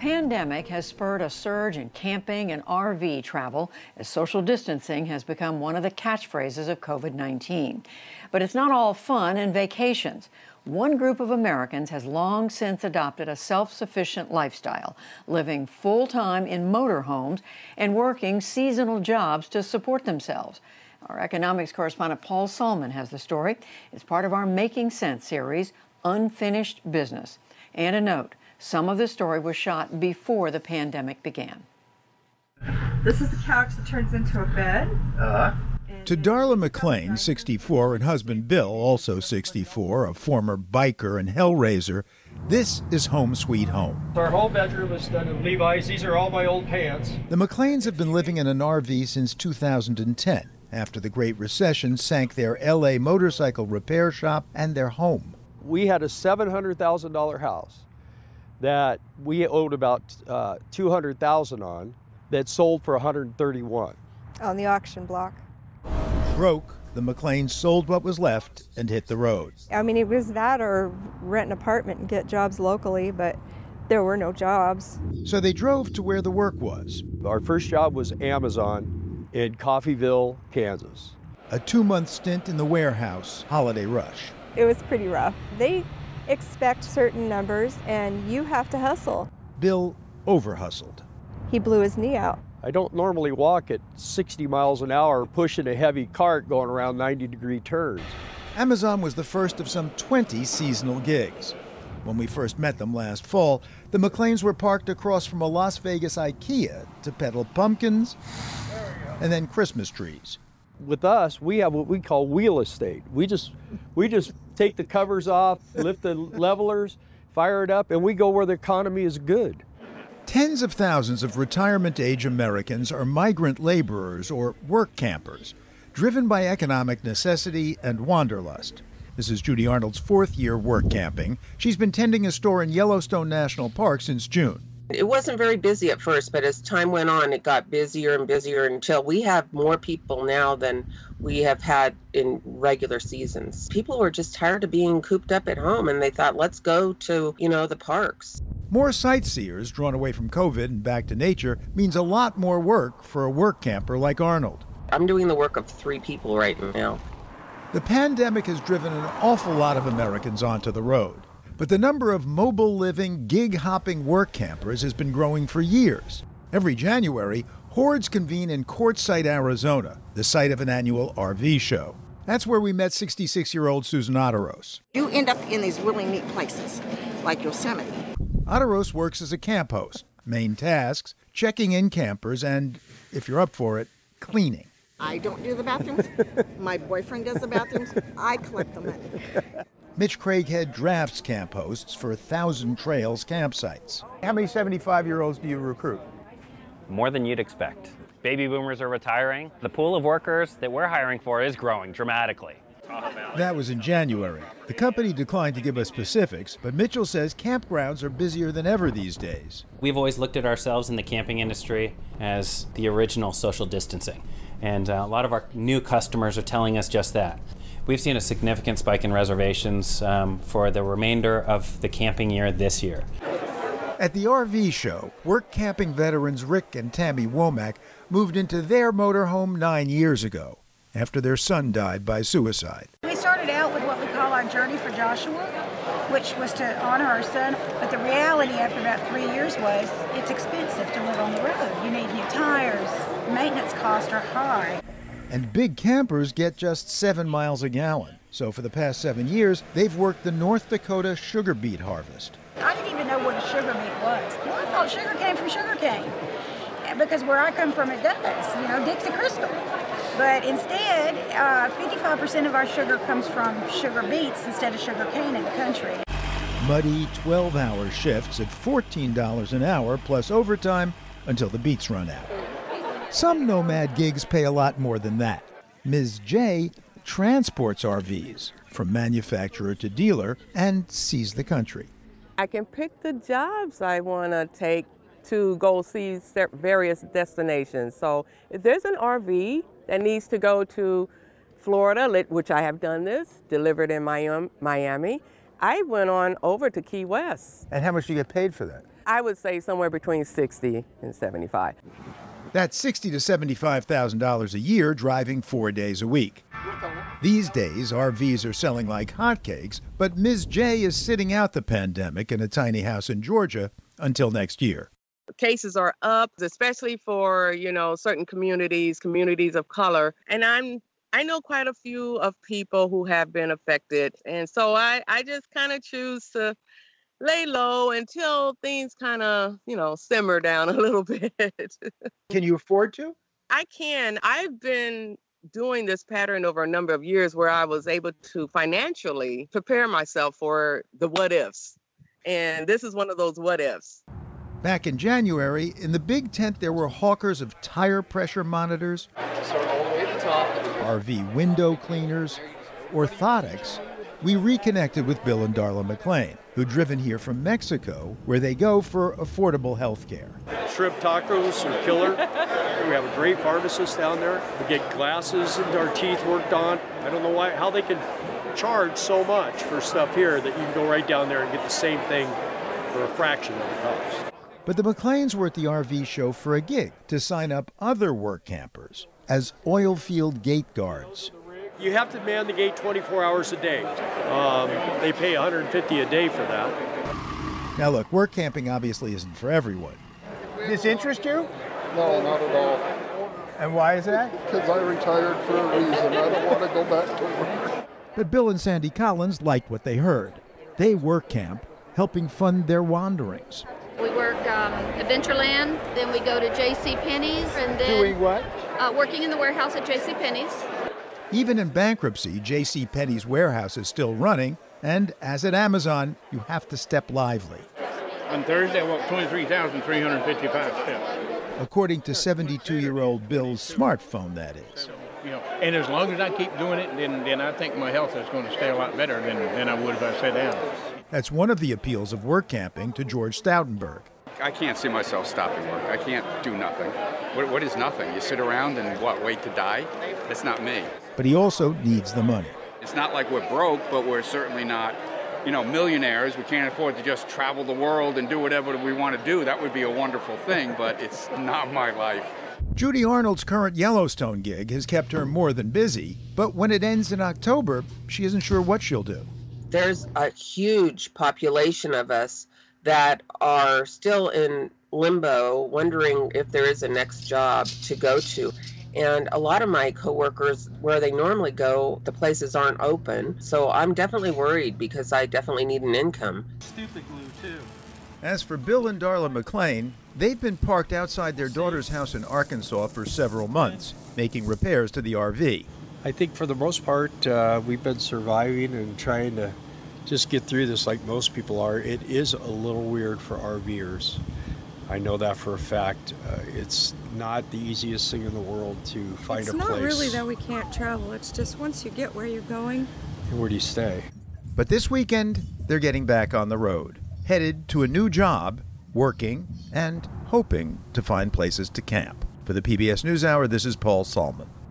pandemic has spurred a surge in camping and RV travel as social distancing has become one of the catchphrases of COVID-19. But it's not all fun and vacations. One group of Americans has long since adopted a self-sufficient lifestyle, living full-time in motorhomes and working seasonal jobs to support themselves. Our economics correspondent Paul Solman has the story. It's part of our Making Sense series, Unfinished Business. And a note, some of the story was shot before the pandemic began. This is the couch that turns into a bed. To Darla McLean, 64, and husband Bill, also 64, a former biker and hellraiser, this is home sweet home. Our whole bedroom is done in Levi's. These are all my old pants. The McLeans have been living in an RV since 2010, after the Great Recession sank their L.A. motorcycle repair shop and their home. We had a $700,000 house that we owed about $200,000 on that sold for $131,000. On the auction block. Broke, the McLeans sold what was left and hit the road. I mean, it was that or rent an apartment and get jobs locally, but there were no jobs. So they drove to where the work was. Our first job was Amazon in Coffeyville, Kansas. A 2-month stint in the warehouse, Holiday Rush. It was pretty rough. They expect certain numbers and you have to hustle. Bill over-hustled. He blew his knee out. I don't normally walk at 60 miles an hour pushing a heavy cart going around 90-degree turns. Amazon was the first of some 20 seasonal gigs. When we first met them last fall, the McLeans were parked across from a Las Vegas IKEA to peddle pumpkins and then Christmas trees. With us, we have what we call wheel estate. We just take the covers off, lift the levelers, fire it up, and we go where the economy is good. Tens of thousands of retirement-age Americans are migrant laborers or work campers, driven by economic necessity and wanderlust. This is Judy Arnold's 4th year work camping. She's been tending a store in Yellowstone National Park since June. It wasn't very busy at first, but as time went on, it got busier and busier until we have more people now than we have had in regular seasons. People were just tired of being cooped up at home, and they thought, let's go to, the parks. More sightseers drawn away from COVID and back to nature means a lot more work for a work camper like Arnold. I'm doing the work of 3 people right now. The pandemic has driven an awful lot of Americans onto the road. But the number of mobile living, gig-hopping work campers has been growing for years. Every January, hordes convene in Quartzsite, Arizona, the site of an annual RV show. That's where we met 66-year-old Susan Oteros. You end up in these really neat places, like Yosemite. Oteros works as a camp host. Main tasks, checking in campers and, if you're up for it, cleaning. I don't do the bathrooms. My boyfriend does the bathrooms. I collect the money. Mitch Craighead drafts camp hosts for 1,000 Trails campsites. How many 75-year-olds do you recruit? More than you'd expect. Baby boomers are retiring. The pool of workers that we're hiring for is growing dramatically. That was in January. The company declined to give us specifics, but Mitchell says campgrounds are busier than ever these days. We've always looked at ourselves in the camping industry as the original social distancing, and a lot of our new customers are telling us just that. We've seen a significant spike in reservations for the remainder of the camping year this year. At the RV show, work camping veterans Rick and Tammy Womack moved into their motorhome 9 years ago, after their son died by suicide. We started out with what we call our Journey for Joshua, which was to honor our son. But the reality after about 3 years was it's expensive to live on the road. You need new tires. Maintenance costs are high. And big campers get just 7 miles a gallon. So for the past 7 years, they've worked the North Dakota sugar beet harvest. I didn't even know what a sugar beet was. Well, I thought sugar came from sugar cane. Because where I come from, it does, Dixie Crystal. But instead, 55% of our sugar comes from sugar beets instead of sugar cane in the country. Muddy 12-hour shifts at $14 an hour plus overtime until the beets run out. Some nomad gigs pay a lot more than that. Ms. J transports RVs from manufacturer to dealer and sees the country. I can pick the jobs I want to take to go see various destinations. So if there's an RV that needs to go to Florida, which I have done this, delivered in Miami, I went on over to Key West. And how much do you get paid for that? I would say somewhere between 60 and 75. That's $60,000 to $75,000 a year driving 4 days a week. These days, RVs are selling like hotcakes, but Ms. J is sitting out the pandemic in a tiny house in Georgia until next year. Cases are up, especially for, certain communities of color. And I know quite a few of people who have been affected. And so I just kind of choose to lay low until things kind of, simmer down a little bit. Can you afford to? I can. I've been doing this pattern over a number of years where I was able to financially prepare myself for the what ifs. And this is one of those what ifs. Back in January, in the big tent, there were hawkers of tire pressure monitors, RV window cleaners, orthotics. We reconnected with Bill and Darla McLean, who'd driven here from Mexico, where they go for affordable health care. Shrimp tacos are killer. We have a great pharmacist down there. We get glasses and our teeth worked on. I don't know how they can charge so much for stuff here that you can go right down there and get the same thing for a fraction of the cost. But the McLeans were at the RV show for a gig to sign up other work campers as oil field gate guards. You have to man the gate 24 hours a day. They pay $150 a day for that. Now look, work camping obviously isn't for everyone. This interest you? No, not at all. And why is that? Because I retired for a reason. I don't want to go back to work. But Bill and Sandy Collins liked what they heard. They work camp, helping fund their wanderings. We work Adventureland, then we go to JCPenney's, and then... Doing what? Working in the warehouse at JCPenney's. Even in bankruptcy, JCPenney's warehouse is still running, and as at Amazon, you have to step lively. On Thursday, I walked 23,355 steps. According to 72-year-old Bill's smartphone, that is. And as long as I keep doing it, then I think my health is going to stay a lot better than I would if I sat down. That's one of the appeals of work camping to George Stoutenberg. I can't see myself stopping work. I can't do nothing. What is nothing? You sit around and wait to die? That's not me. But he also needs the money. It's not like we're broke, but we're certainly not, millionaires. We can't afford to just travel the world and do whatever we want to do. That would be a wonderful thing, but it's not my life. Judy Arnold's current Yellowstone gig has kept her more than busy, but when it ends in October, she isn't sure what she'll do. There's a huge population of us that are still in limbo, wondering if there is a next job to go to. And a lot of my coworkers, where they normally go, the places aren't open. So I'm definitely worried because I definitely need an income. Stupid glue, too. As for Bill and Darla McLean, they've been parked outside their daughter's house in Arkansas for several months, making repairs to the RV. I think for the most part, we've been surviving and trying to just get through this like most people are. It is a little weird for RVers. I know that for a fact. It's not the easiest thing in the world to find a place. It's not really that we can't travel. It's just once you get where you're going. And where do you stay? But this weekend, they're getting back on the road, headed to a new job, working, and hoping to find places to camp. For the PBS NewsHour, this is Paul Salman.